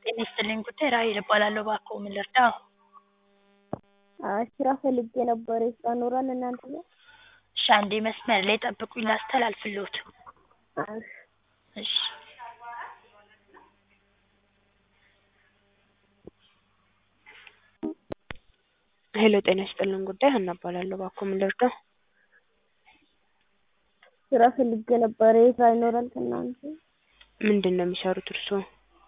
ጤና ይስጥልኝ ጉዳይ ራሔል እባላለሁ። እባክዎ ምን ልርዳዎ? ስራ ፈልጌ ነበር የስራ ይኖራል እናንተ ጋር? እሺ አንዴ መስመር ላይ ይጠብቁኝ ላስተላልፍልዎት። እሺ እሺ ሄሎ ጤና ይስጥልኝ ጉዳይ ሀና እባላለሁ። እባክዎ ምን ልርዳዎ? ስራ ፈልጌ ነበር የስራ ይኖራል ከእናንተ? ምንድነው የሚሰሩት እርስዎ?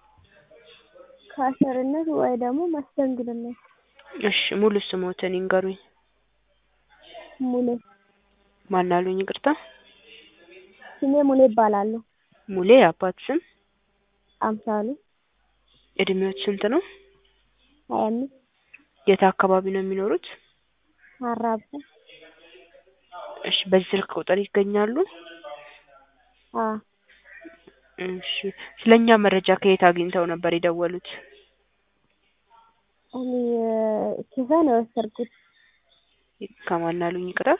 ካሸርነት ወይ ደግሞ መስተንግድነት። እሺ ሙሉ ስምዎትን ይንገሩኝ? ሙሌ። ማን አሉኝ ይቅርታ? ስሜ ሙሌ እባላለሁ። ሙሌ የአባት ስም? አምሳሉ። እድሜዎት ስንት ነው? 25 የት አካባቢ ነው የሚኖሩት? አራብሳ። እሺ በዚህ ስልክ ቁጥር ይገኛሉ? አዎ። እሺ ስለኛ መረጃ ከየት አግኝተው ነበር የደወሉት? እኔ ከሰው ነው የወሰድኩት። ከማን አሉኝ ይቅርታ?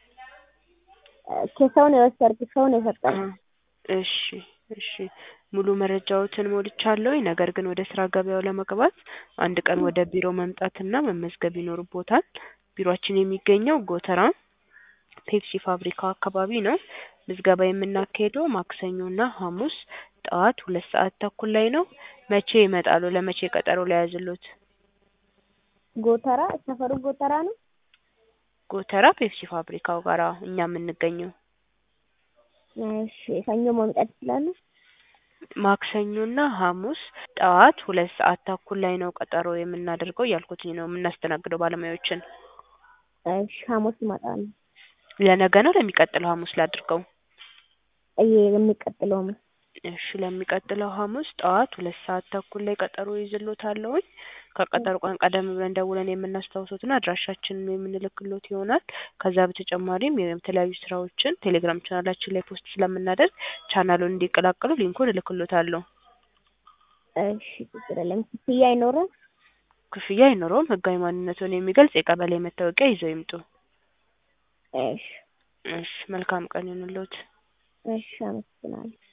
ከሰው ነው የወሰድኩት፣ ሰው ነው የሰጠኝ። እሺ እሺ ሙሉ መረጃዎትን ሞልቻለሁኝ። ነገር ግን ወደ ስራ ገበያው ለመግባት አንድ ቀን ወደ ቢሮ መምጣትና መመዝገብ ይኖርብዎታል። ቢሮአችን የሚገኘው ጎተራ ፔፕሲ ፋብሪካው አካባቢ ነው። ምዝገባ የምናካሂደው ማክሰኞና ሐሙስ ጠዋት 2:30 ላይ ነው። መቼ ይመጣሉ? ለመቼ ቀጠሮ ልያዝልዎት? ጎተራ ሰፈሩ ጎተራ ነው? ጎተራ ፔፕሲ ፋብሪካው ጋር እኛ የምንገኘው። እሺ ሰኞ መምጣት እችላለሁ? ማክሰኞና ሐሙስ ጠዋት 2:30 ላይ ነው ቀጠሮ የምናደርገው እያልኩትኝ ነው የምናስተናግደው ባለሙያዎችን። እሺ ሐሙስ እመጣለሁ። ለነገ ነው ለሚቀጥለው ሐሙስ ላድርገው? የሚቀጥለው ሐሙስ። እሺ ለሚቀጥለው ሐሙስ ጠዋት 2:30 ላይ ቀጠሮ ይዝልዎታለሁኝ። ከቀጠሮ ቀን ቀደም ብለን ደውለን የምናስታውሶትና አድራሻችንን የምንልክልዎት ይሆናል። ከዛ በተጨማሪም የተለያዩ ስራዎችን ቴሌግራም ቻናላችን ላይ ፖስት ስለምናደርግ ቻናሉን እንዲቀላቀሉ ሊንኩን እልክልዎታለሁ። እሺ ችግር የለም። ክፍያ አይኖርም? ክፍያ አይኖረውም። ህጋዊ ማንነትዎን የሚገልጽ የቀበሌ መታወቂያ ይዘው ይምጡ። እሺ እሺ መልካም ቀን ይሁንልዎት። እሺ አመሰግናለሁ።